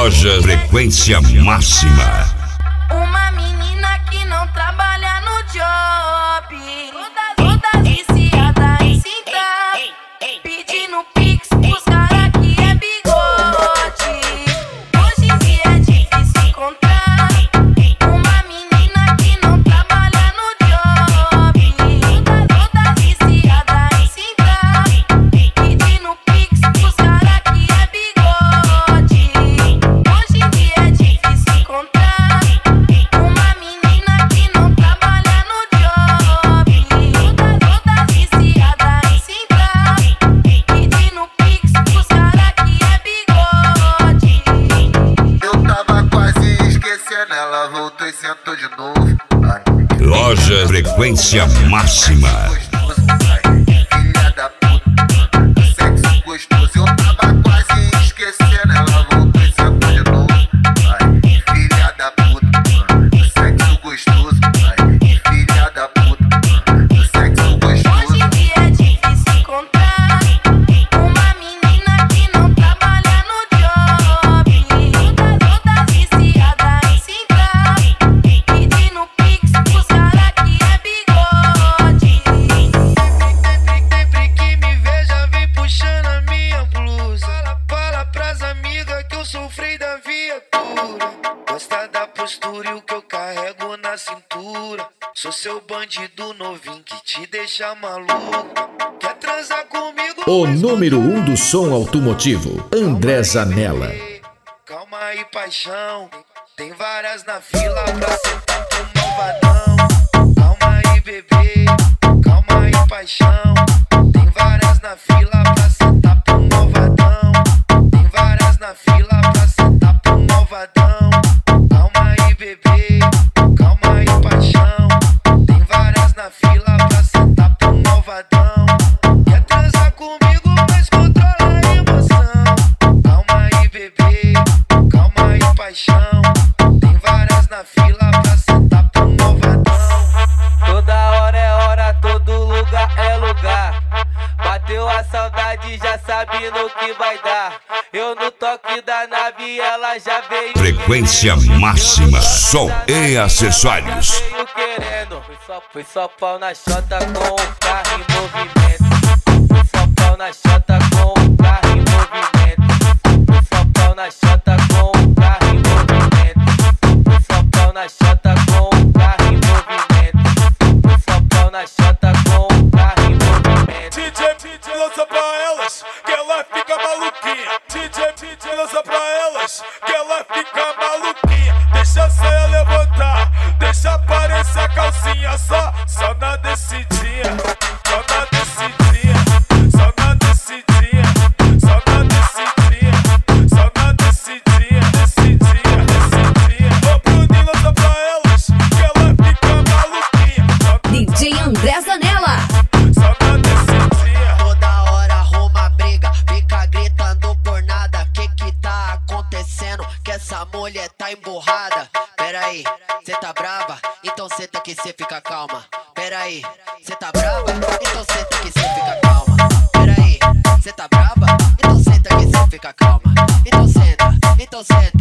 Loja Frequência Máxima. Uma menina que não trabalha no job, toda viciada em cinta, pedindo pix pros cara que é bigode. Hoje em dia é difícil encontrar uma menina que não trabalha no job, toda viciada em cinta, pedindo pix pros cara que é bigode. Hoje em dia é difícil encontrar uma menina que não trabalha no job, toda viciada em cinta, pedindo pix pros cara que é bigode. Eu tava quase esquecendo, ela voltou e sentou de novo. Loja Frequência Máxima. Filha da puta, sexo gostoso. Eu tava quase esquecendo, ela voltou e sentou de novo. Filha da puta, sexo gostoso. Filha da puta, sexo gostoso. Hoje em dia é difícil encontrar uma menina que não trabalha no job, toda viciada em cinta, pedindo pix pros cara que é bigode. Sempre que me veja vem puxando a minha blusa. Fala pras amigas que eu sofri da viatura. Gosta da postura e o que eu carrego na cintura. Sou seu bandido novinho que te deixa maluco. Quer transar comigo? O número 1 do som automotivo, André Zanella. Calma aí, paixão. Tem várias na fila pra sentar pro malvadão. Calma aí, bebê. Calma aí, paixão. Tem várias na fila pra sentar pro malvadão. Tem várias na fila pra sentar pro malvadão. Calma aí, bebê. Calma aí, paixão. Tem várias na fila pra sentar pro malvadão. Quer transar comigo, mas controla a emoção. Calma aí, bebê. Calma aí, paixão. Tem várias na fila pra sentar pro malvadão. Toda hora é hora, todo lugar é lugar. Bateu a saudade, já sabe no que vai dar. Eu no toque da nave, ela já veio Frequência Máxima. Som e acessórios. veio querendo. Foi só pau na chota com o carro em movimento. Foi só pau na chota com o carro em movimento. Foi só pau na chota com o carro em movimento. Foi só pau na chota com o carro em movimento. Foi só pau na chota com o carro em movimento. DJ lança pra elas, que ela fica maluquinha. DJ lança pra elas, que ela fica maluquinha. Deixa a saia levantar, deixa aparecer a calcinha. Só na descidinha, só na descidinha, só na descidinha, só na descidinha, só na descidinha, descidinha, descidinha. Ô Bruninho, lança pra elas, que ela fica maluquinha. DJ André Zanella. Só na descidinha. Toda hora arruma briga, fica gritando por nada. Que tá acontecendo? Que essa mulher tá emburrada. Pera aí, cê tá brava? Então senta que cê fica calma. Pera aí, cê tá brava? Então senta que cê fica calma. Pera aí, cê tá brava? Então senta que cê fica calma. Então senta, então senta.